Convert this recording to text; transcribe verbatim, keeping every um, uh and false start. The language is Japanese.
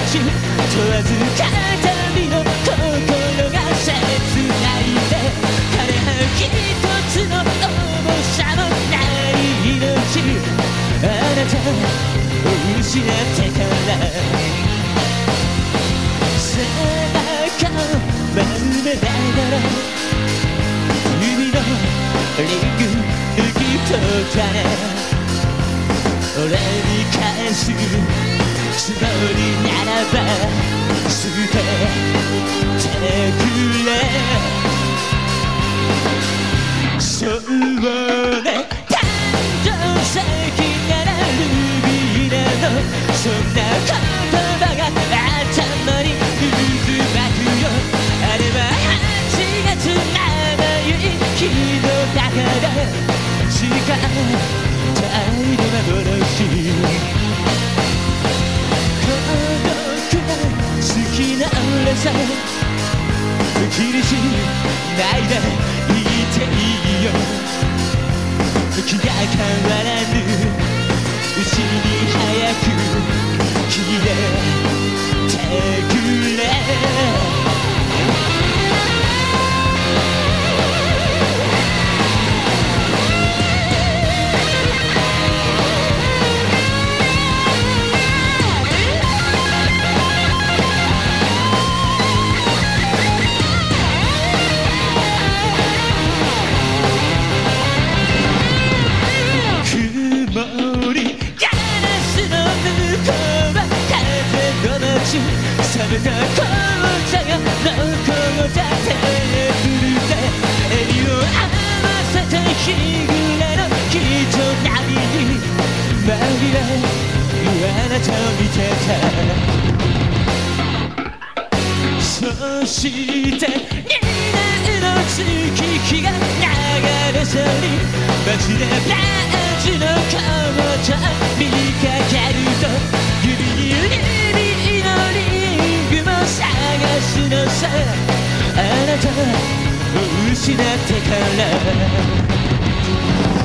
問わず片身の心が切ないで枯葉一つの重さもない命あなたを失ってから背中を丸めながら指のリング抜き取ったね俺に返すつもりならば捨ててくれそうね誕生石ならルビーなのそんな言葉が頭に渦巻くよあれははちがつまばゆい日のだから時間タイム幻孤独が好きな俺さ気にしないでいていいよ気が変わらぬうちに早く消えてくれ冷めた紅茶が残ったテーブルで襟を合わせた日暮れの人波に紛れあなたを見てたそしてにねんの月日が流れ去り街でランチの紅茶見かけると指に指のリングも探すのさあなたを失ってから